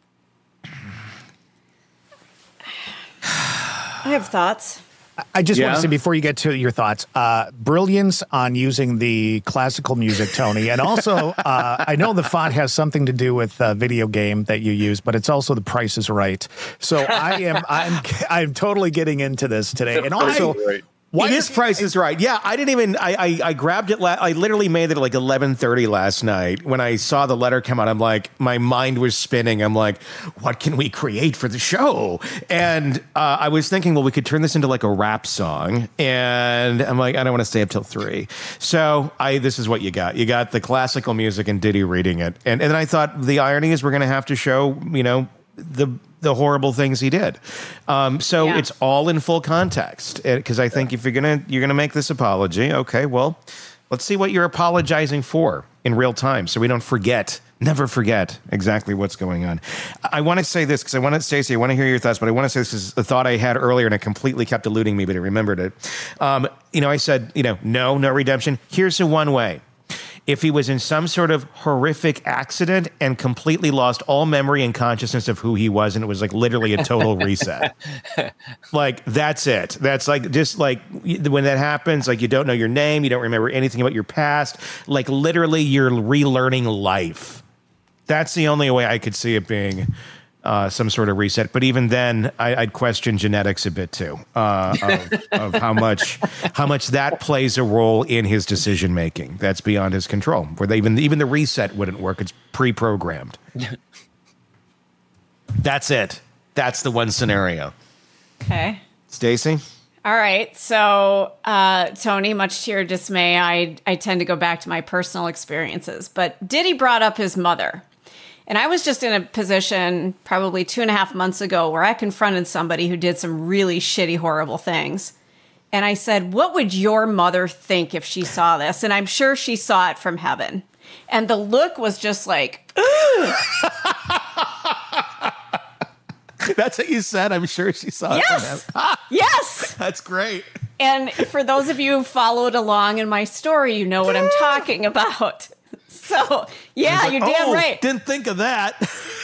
I have thoughts. I just want to say, before you get to your thoughts, brilliance on using the classical music, Tony. And also, I know the font has something to do with video game that you use, but it's also The Price is Right. So I'm totally getting into this today. And also, Price is Right. Yeah, I didn't even, I grabbed it, I literally made it at like 11:30 last night. When I saw the letter come out, I'm like, my mind was spinning. I'm like, what can we create for the show? And I was thinking, well, we could turn this into like a rap song. And I'm like, I don't want to stay up till 3. So this is what you got. You got the classical music and Diddy reading it. And then I thought the irony is we're going to have to show, the horrible things he did. It's all in full context. Because I think if you're gonna make this apology, okay, well, let's see what you're apologizing for in real time, so we don't never forget exactly what's going on. I want to say this because Stacey, I want to hear your thoughts, but I want to say this is a thought I had earlier and it completely kept eluding me, but I remembered it. I said, no redemption. Here's the one way. If he was in some sort of horrific accident and completely lost all memory and consciousness of who he was, and it was like literally a total reset. Like, that's it. That's like, just like when that happens, like you don't know your name, you don't remember anything about your past. Like literally you're relearning life. That's the only way I could see it being some sort of reset. But even then, I'd question genetics a bit too, of how much that plays a role in his decision making. That's beyond his control. Where even the reset wouldn't work. It's pre-programmed. That's it. That's the one scenario. Okay. Stacey? All right. So, Tony, much to your dismay, I tend to go back to my personal experiences. But Diddy brought up his mother. And I was just in a position probably 2.5 months ago where I confronted somebody who did some really shitty, horrible things. And I said, what would your mother think if she saw this? And I'm sure she saw it from heaven. And the look was just like, That's what you said. I'm sure she saw it. Yes. Yes. That's great. And for those of you who followed along in my story, you know what I'm talking about. So, yeah, like, you're damn right. Didn't think of that.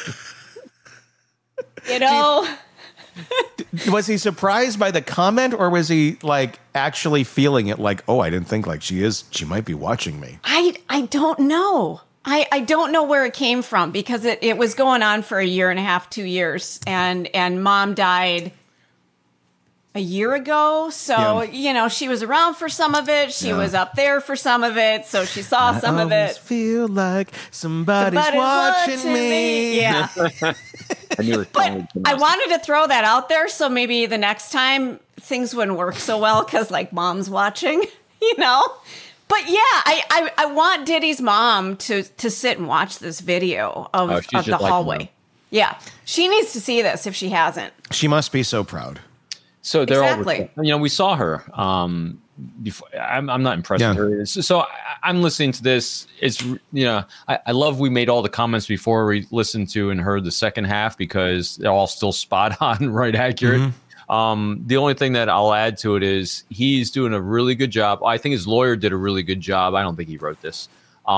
You know. Was he surprised by the comment, or was he like actually feeling it like, oh, I didn't think like she might be watching me? I don't know. I don't know where it came from, because it was going on for 1.5 years, 2 years, and Mom died a year ago. So, you know, she was around for some of it. She was up there for some of it. So she saw some of it. I feel like somebody's watching me. Yeah. I knew it. But I wanted to throw that out there, so maybe the next time things wouldn't work so well, because like Mom's watching, you know? But yeah, I want Diddy's mom to sit and watch this video of the hallway. Yeah. She needs to see this if she hasn't. She must be so proud. So they're Exactly. all, you know, we saw her. Before, I'm not impressed with her. So I'm listening to this. It's, you know, I love we made all the comments before we listened to and heard the second half, because they're all still spot on, right, accurate. Mm-hmm. The only thing that I'll add to it is he's doing a really good job. I think his lawyer did a really good job. I don't think he wrote this,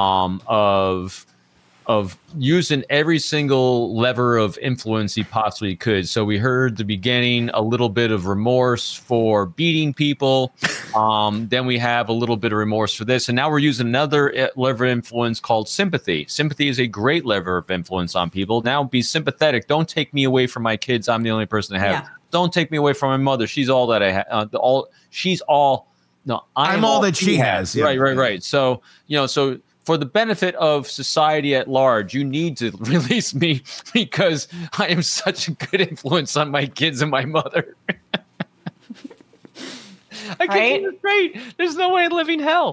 of using every single lever of influence he possibly could. So we heard the beginning, a little bit of remorse for beating people. Then we have a little bit of remorse for this. And now we're using another lever of influence called sympathy. Sympathy is a great lever of influence on people. Now be sympathetic. Don't take me away from my kids. I'm the only person I have. Yeah. Don't take me away from my mother. She's all that I have. I'm all that she has. Yeah. Right. So, you know, for the benefit of society at large, you need to release me, because I am such a good influence on my kids and my mother. I can't do this straight. There's no way of living hell.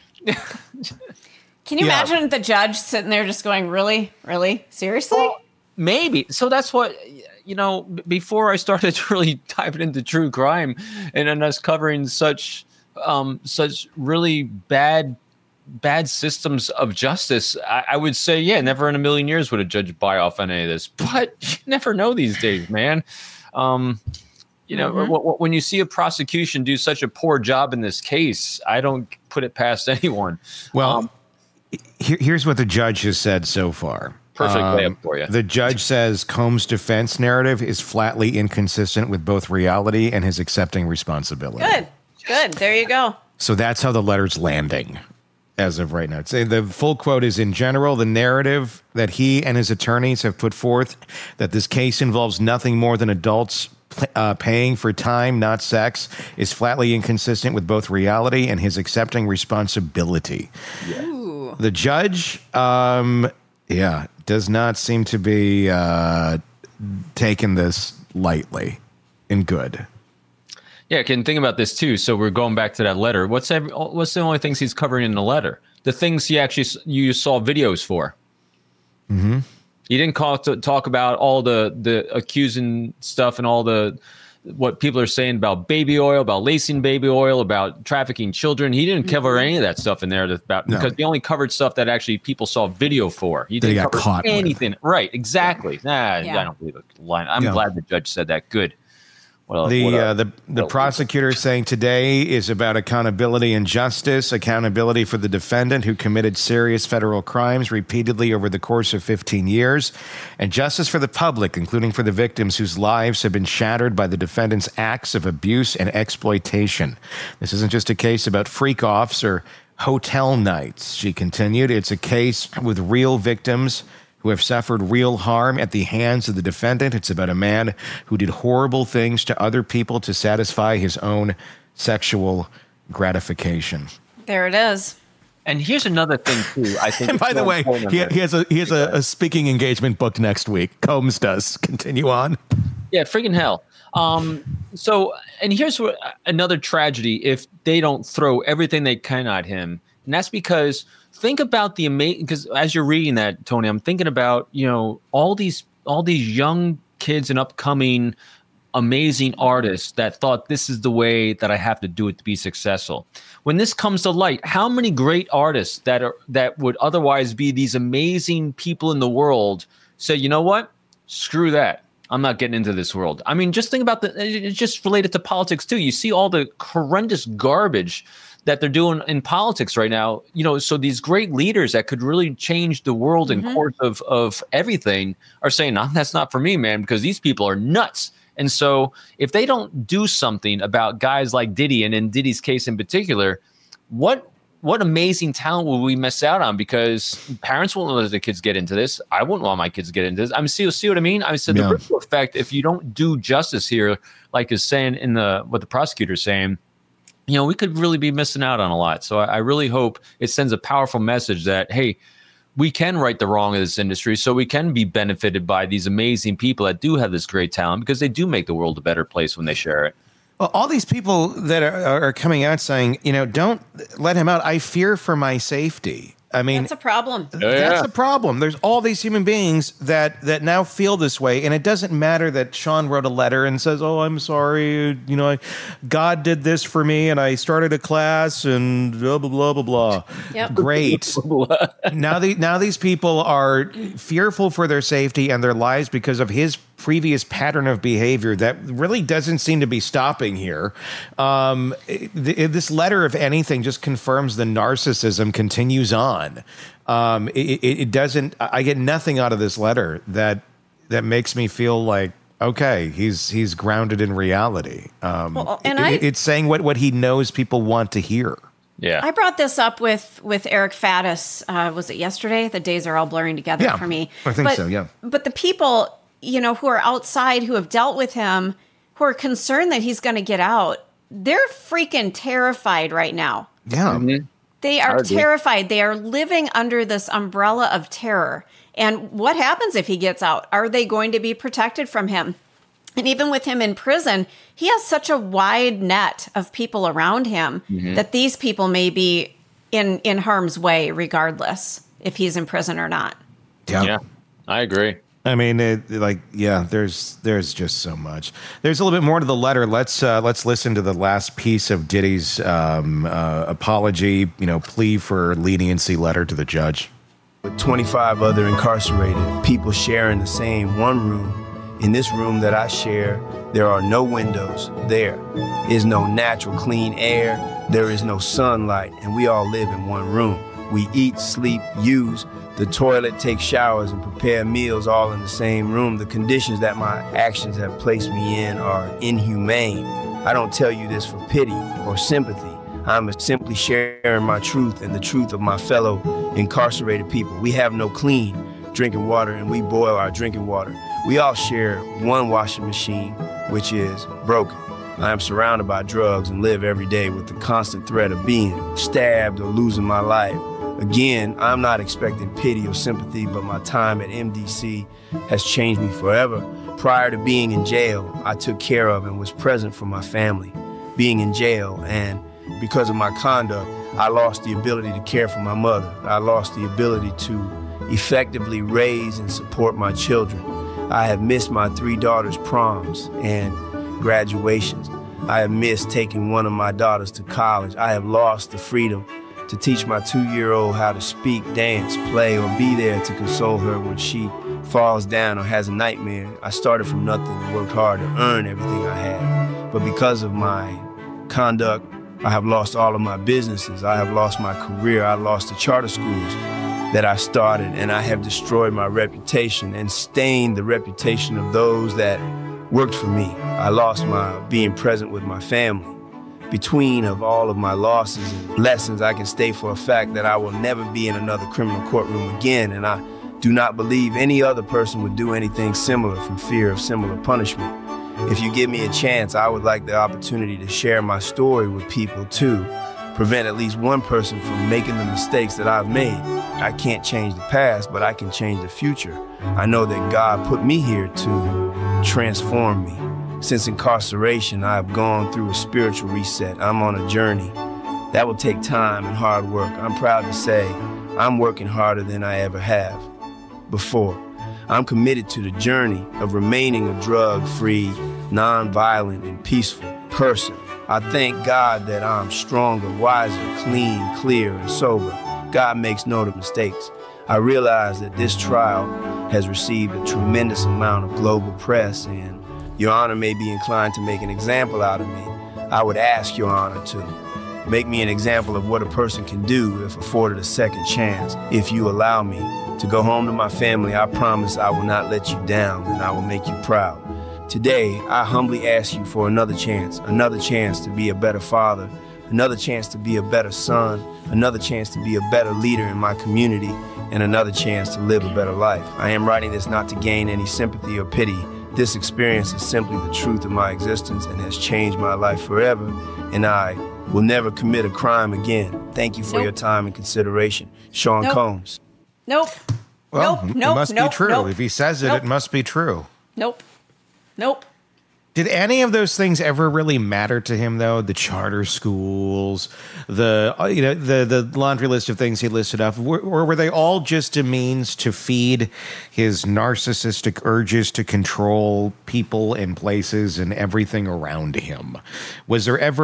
Can you imagine the judge sitting there just going, really? Really? Seriously? Well, maybe. So that's what, you know, before I started really diving into true crime and us covering such really bad systems of justice, I would say, yeah, never in a million years would a judge buy off on any of this. But you never know these days, man. You know, when you see a prosecution do such a poor job in this case, I don't put it past anyone. Well, here's what the judge has said so far. Perfect layup for you. The judge says Combs' defense narrative is flatly inconsistent with both reality and his accepting responsibility. Good. There you go. So that's how the letter's landing as of right now. The full quote is, in general, the narrative that he and his attorneys have put forth, that this case involves nothing more than adults paying for time, not sex, is flatly inconsistent with both reality and his accepting responsibility. Yeah. The judge, does not seem to be taking this lightly and good. Yeah, can think about this too. So we're going back to that letter. What's the only things he's covering in the letter? The things you saw videos for. Mm-hmm. He didn't talk about all the accusing stuff and all what people are saying about baby oil, about lacing baby oil, about trafficking children. He didn't cover any of that stuff in there because he only covered stuff that actually people saw video for. He didn't cover anything. Right, exactly. I don't believe the line. I'm glad the judge said that. Good. The prosecutor saying today is about accountability and justice, accountability for the defendant who committed serious federal crimes repeatedly over the course of 15 years, and justice for the public, including for the victims whose lives have been shattered by the defendant's acts of abuse and exploitation. This isn't just a case about freak-offs or hotel nights, she continued. It's a case with real victims who have suffered real harm at the hands of the defendant. It's about a man who did horrible things to other people to satisfy his own sexual gratification. There it is. And here's another thing too. I think. And by the way, he has a speaking engagement booked next week. Combs does. Continue on. Yeah, freaking hell. So, and here's another tragedy if they don't throw everything they can at him. And that's because think about the amazing, because as you're reading that, Tony, I'm thinking about, all these young kids and upcoming amazing artists that thought this is the way that I have to do it to be successful. When this comes to light, how many great artists that would otherwise be these amazing people in the world say, you know what? Screw that. I'm not getting into this world. I mean, just think about it's just related to politics too. You see all the horrendous garbage that they're doing in politics right now. So these great leaders that could really change the world in course of everything are saying, no, that's not for me, man, because these people are nuts. And so if they don't do something about guys like Diddy, and in Diddy's case in particular, what amazing talent will we miss out on? Because parents won't let their kids get into this. I wouldn't want my kids to get into this. I mean, see what I mean? I said the ripple effect, if you don't do justice here, like is saying in what the prosecutor's saying, we could really be missing out on a lot. So I really hope it sends a powerful message that, hey, we can right the wrong of this industry, so we can be benefited by these amazing people that do have this great talent, because they do make the world a better place when they share it. Well, all these people that are coming out saying, don't let him out. I fear for my safety. I mean, that's a problem. That's a problem. There's all these human beings that now feel this way, and it doesn't matter that Sean wrote a letter and says, "Oh, I'm sorry, God did this for me, and I started a class, and blah blah blah blah blah." Yep. Great. Now these people are fearful for their safety and their lives because of his previous pattern of behavior that really doesn't seem to be stopping here. This letter, if anything, just confirms the narcissism continues on. It doesn't. I get nothing out of this letter that makes me feel like, okay, he's grounded in reality. It's saying what he knows people want to hear. Yeah, I brought this up with Eric Faddis. Was it yesterday? The days are all blurring together for me. I think so. Yeah, but the people who are outside, who have dealt with him, who are concerned that he's going to get out, they're freaking terrified right now. Yeah. Mm-hmm. They are terrified. They are living under this umbrella of terror. And what happens if he gets out? Are they going to be protected from him? And even with him in prison, he has such a wide net of people around him that these people may be in harm's way regardless if he's in prison or not. Yeah, I agree. I mean, there's just so much. There's a little bit more to the letter. Let's listen to the last piece of Diddy's apology, plea for leniency letter to the judge. With 25 other incarcerated people sharing the same one room, in this room that I share, there are no windows. There is no natural clean air. There is no sunlight, and we all live in one room. We eat, sleep, use the toilet, take showers, and prepare meals all in the same room. The conditions that my actions have placed me in are inhumane. I don't tell you this for pity or sympathy. I'm simply sharing my truth and the truth of my fellow incarcerated people. We have no clean drinking water, and we boil our drinking water. We all share one washing machine, which is broken. I am surrounded by drugs and live every day with the constant threat of being stabbed or losing my life. Again, I'm not expecting pity or sympathy, but my time at MDC has changed me forever. Prior to being in jail, I took care of and was present for my family. Being in jail, and because of my conduct, I lost the ability to care for my mother. I lost the ability to effectively raise and support my children. I have missed my 3 daughters' proms and graduations. I have missed taking one of my daughters to college. I have lost the freedom to teach my 2-year-old how to speak, dance, play, or be there to console her when she falls down or has a nightmare. I started from nothing and worked hard to earn everything I had. But because of my conduct, I have lost all of my businesses. I have lost my career. I lost the charter schools that I started, and I have destroyed my reputation and stained the reputation of those that worked for me. I lost my being present with my family. Between of all of my losses and lessons, I can state for a fact that I will never be in another criminal courtroom again, and I do not believe any other person would do anything similar from fear of similar punishment. If you give me a chance, I would like the opportunity to share my story with people too. Prevent at least one person from making the mistakes that I've made. I can't change the past, but I can change the future. I know that God put me here to transform me. Since incarceration, I have gone through a spiritual reset. I'm on a journey. That will take time and hard work. I'm proud to say I'm working harder than I ever have before. I'm committed to the journey of remaining a drug-free, non-violent, and peaceful person. I thank God that I'm stronger, wiser, clean, clear, and sober. God makes no mistakes. I realize that this trial has received a tremendous amount of global press, and Your Honor may be inclined to make an example out of me. I would ask Your Honor to make me an example of what a person can do if afforded a second chance. If you allow me to go home to my family, I promise I will not let you down, and I will make you proud. Today, I humbly ask you for another chance to be a better father, another chance to be a better son, another chance to be a better leader in my community, and another chance to live a better life. I am writing this not to gain any sympathy or pity. This experience is simply the truth of my existence and has changed my life forever, and I will never commit a crime again. Thank you for your time and consideration. Sean Combs. Nope. Well, Nope. it Nope. must Nope. be true. Nope. If he says it, Nope. it must be true. Nope. Nope. Did any of those things ever really matter to him, though? The charter schools, the laundry list of things he listed off, or were they all just a means to feed his narcissistic urges to control people and places and everything around him? Was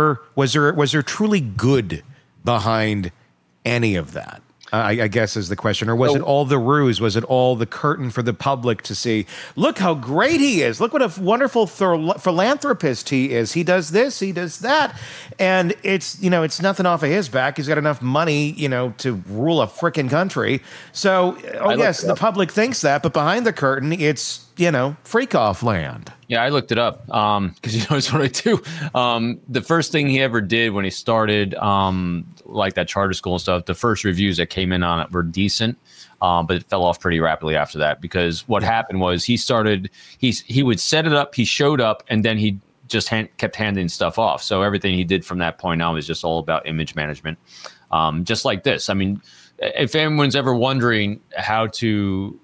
there truly good behind any of that? I guess is the question. Or was it all the ruse? Was it all the curtain for the public to see, look how great he is. Look what a wonderful philanthropist he is. He does this, he does that. And it's nothing off of his back. He's got enough money, to rule a frickin' country. So, yes, the public thinks that, but behind the curtain, it's, freak off land. Yeah, I looked it up because it's what I do. The first thing he ever did when he started like that charter school and stuff, the first reviews that came in on it were decent, but it fell off pretty rapidly after that because what happened was he would set it up, he showed up, and then he just kept handing stuff off. So everything he did from that point on was just all about image management, just like this. I mean, if anyone's ever wondering how to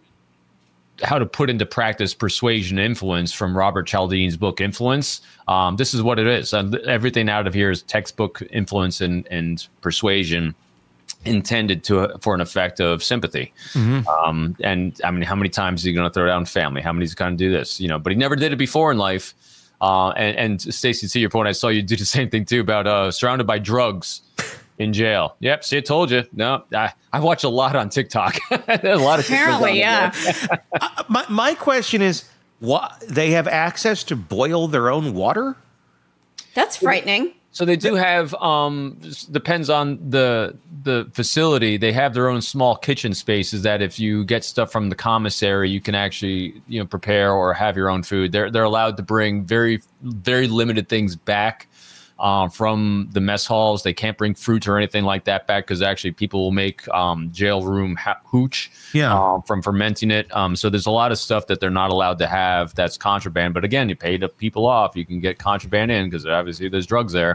put into practice persuasion influence from Robert Cialdini's book Influence. This is what it is. Everything out of here is textbook influence and persuasion intended for an effect of sympathy. Mm-hmm. And I mean, how many times is he going to throw down family? How many is he going to do this? But he never did it before in life. And Stacey, to your point, I saw you do the same thing too about surrounded by drugs. In jail. Yep. See, I told you. No, I watch a lot on TikTok. There's a lot of apparently, yeah. My question is, what, they have access to boil their own water? That's frightening. So they do have. Depends on the facility. They have their own small kitchen spaces that if you get stuff from the commissary, you can actually prepare or have your own food. They're allowed to bring very very limited things back. From the mess halls. They can't bring fruit or anything like that back because actually people will make jail room hooch from fermenting it. So there's a lot of stuff that they're not allowed to have that's contraband. But again, you pay the people off. You can get contraband in because obviously there's drugs there.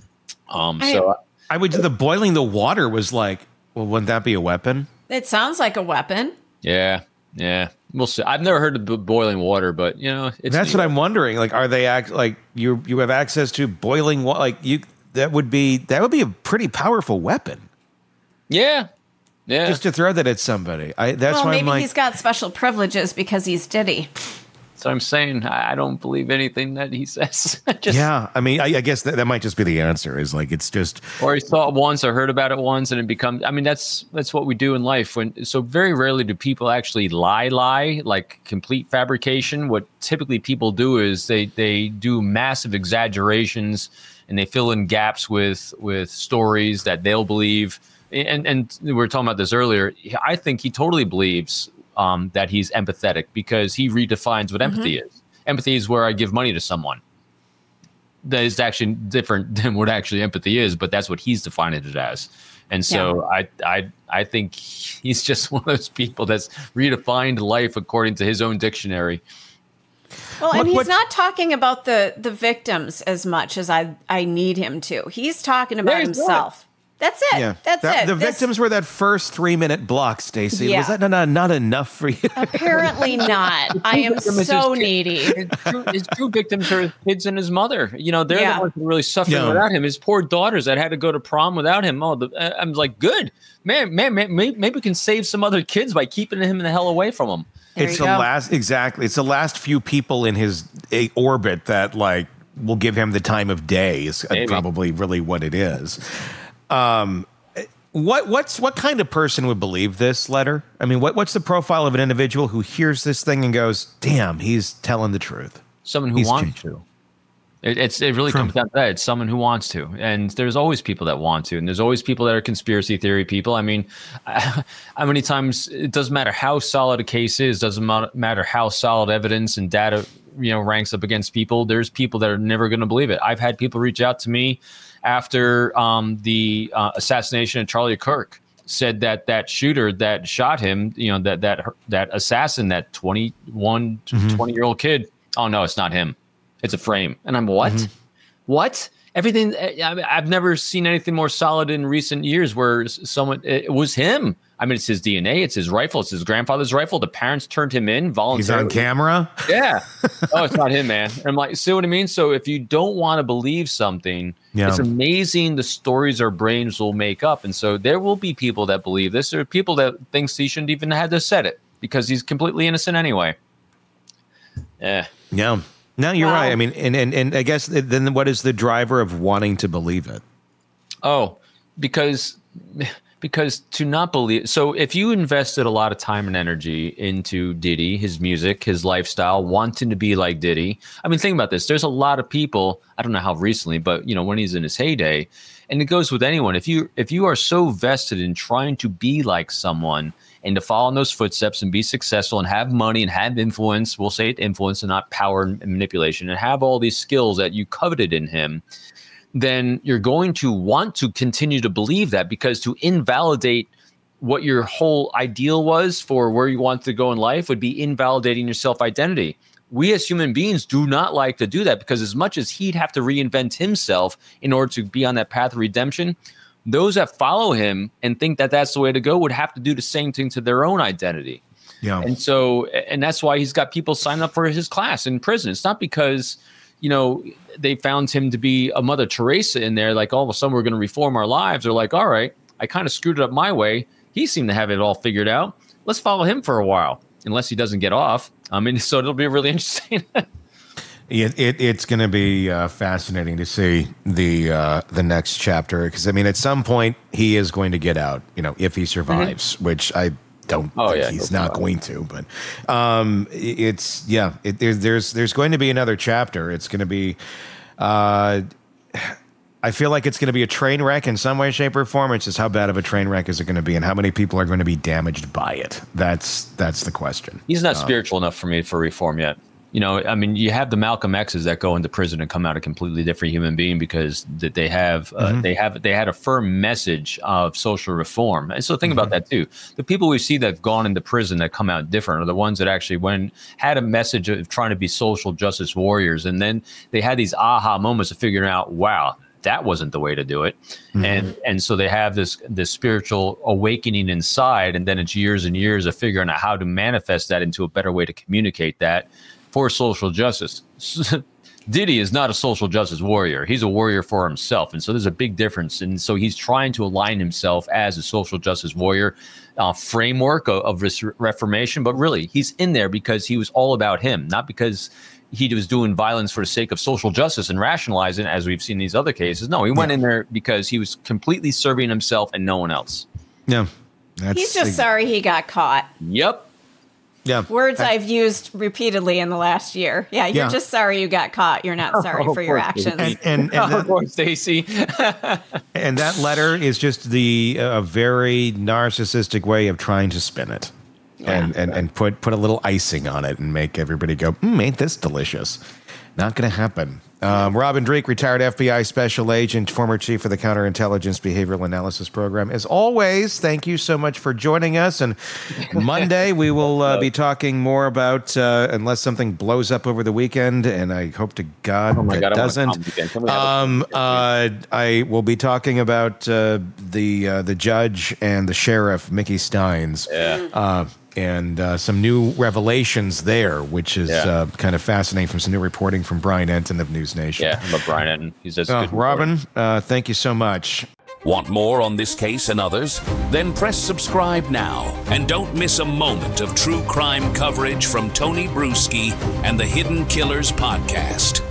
I would do the boiling the water was like, well, wouldn't that be a weapon? It sounds like a weapon. Yeah. We'll see. I've never heard of boiling water, but that's what I'm wondering. Like, are they you have access to boiling water? Like that would be a pretty powerful weapon. Yeah. Just to throw that at somebody. That's why maybe he's got special privileges because he's Diddy. So I'm saying I don't believe anything that he says. I mean, I guess that might just be the answer. Is like it's just, or he saw it once or heard about it once, and it becomes. I mean, that's what we do in life. So very rarely do people actually lie like complete fabrication. What typically people do is they do massive exaggerations and they fill in gaps with stories that they'll believe. And we were talking about this earlier. I think he totally believes. That he's empathetic because he redefines what empathy is. Empathy is where I give money to someone. that is actually different than what actually empathy is, but that's what he's defining it as. And so I think he's just one of those people that's redefined life according to his own dictionary. Well, and he's not talking about the victims as much as I need him to. He's talking about himself. That's it. Yeah. That's it. The victims were that first 3-minute block, Stacey. Yeah. Was that not enough for you? Apparently not. I am so needy. His true victims are his kids and his mother. You know, they're the ones who are really suffering without him. His poor daughters that had to go to prom without him. I'm like, good. Man, maybe we can save some other kids by keeping him the hell away from him. It's the last few people in his orbit that like will give him the time of day is probably really what it is. What kind of person would believe this letter? I mean, what's the profile of an individual who hears this thing and goes, "Damn, he's telling the truth"? Someone who wants to. It really comes down to that. It's someone who wants to, and there's always people that want to, and there's always people that are conspiracy theory people. I mean, how many times it doesn't matter how solid a case is, doesn't matter how solid evidence and data ranks up against people. There's people that are never going to believe it. I've had people reach out to me after the assassination of Charlie Kirk, said that shooter that shot him, that assassin, that 21 to 20-year-old kid. Oh no, it's not him. It's a frame. And I'm what? What? Everything. I've never seen anything more solid in recent years where it was him. I mean, it's his DNA. It's his rifle. It's his grandfather's rifle. The parents turned him in voluntarily. He's on camera? Yeah. Oh, it's not him, man. And I'm like, see what I mean? So if you don't want to believe something, it's amazing the stories our brains will make up. And so there will be people that believe this. There are people that thinks he shouldn't even have to said it because he's completely innocent anyway. Yeah. No, you're right. I mean, and I guess then what is the driver of wanting to believe it? Oh, because to not believe. So if you invested a lot of time and energy into Diddy, his music, his lifestyle, wanting to be like Diddy. I mean, think about this. There's a lot of people, I don't know how recently, but when he's in his heyday, and it goes with anyone. If you are so vested in trying to be like someone and to follow in those footsteps and be successful and have money and have influence, we'll say it influence and not power and manipulation, and have all these skills that you coveted in him, then you're going to want to continue to believe that, because to invalidate what your whole ideal was for where you want to go in life would be invalidating your self-identity. We as human beings do not like to do that, because as much as he'd have to reinvent himself in order to be on that path of redemption, those that follow him and think that that's the way to go would have to do the same thing to their own identity. Yeah. And that's why he's got people sign up for his class in prison. It's not because, they found him to be a Mother Teresa in there, like all of a sudden we're going to reform our lives. They're like, all right, I kind of screwed it up my way. He seemed to have it all figured out. Let's follow him for a while, unless he doesn't get off. I mean, so it'll be really interesting. It's going to be fascinating to see the next chapter, because I mean, at some point he is going to get out. If he survives, which I don't think he's not going to. But there's going to be another chapter. It's going to be. I feel like it's going to be a train wreck in some way, shape, or form. It's just how bad of a train wreck is it going to be, and how many people are going to be damaged by it. That's the question. He's not spiritual enough for me for reform yet. I mean, you have the Malcolm X's that go into prison and come out a completely different human being because they have they had a firm message of social reform. And so think about that too. The people we see that have gone into prison that come out different are the ones that actually had a message of trying to be social justice warriors, and then they had these aha moments of figuring out, wow, that wasn't the way to do it. And so they have this spiritual awakening inside, and then it's years and years of figuring out how to manifest that into a better way to communicate that for social justice. Diddy is not a social justice warrior. He's a warrior for himself. And so there's a big difference. And so he's trying to align himself as a social justice warrior framework of this reformation. But really, he's in there because he was all about him, not because he was doing violence for the sake of social justice and rationalizing, as we've seen in these other cases. No, he went in there because he was completely serving himself and no one else. Yeah. He's just sorry he got caught. Yep. Yeah. Words I've used repeatedly in the last year. Yeah, you're just sorry you got caught. You're not sorry for your actions. And Stacey. And that letter is just a very narcissistic way of trying to spin it. Yeah. And put a little icing on it and make everybody go, ain't this delicious? Not going to happen. Robin Dreek, retired FBI special agent, former chief of the Counterintelligence Behavioral Analysis Program. As always, thank you so much for joining us. And Monday, we will be talking more about, unless something blows up over the weekend, and I hope to God it doesn't. I will be talking about the judge and the sheriff, Mickey Steins. Yeah. And some new revelations there, which is kind of fascinating from some new reporting from Brian Enton of News Nation. Yeah, but Brian Enton, he's just good. Robin, thank you so much. Want more on this case and others? Then press subscribe now and don't miss a moment of true crime coverage from Tony Bruschi and the Hidden Killers podcast.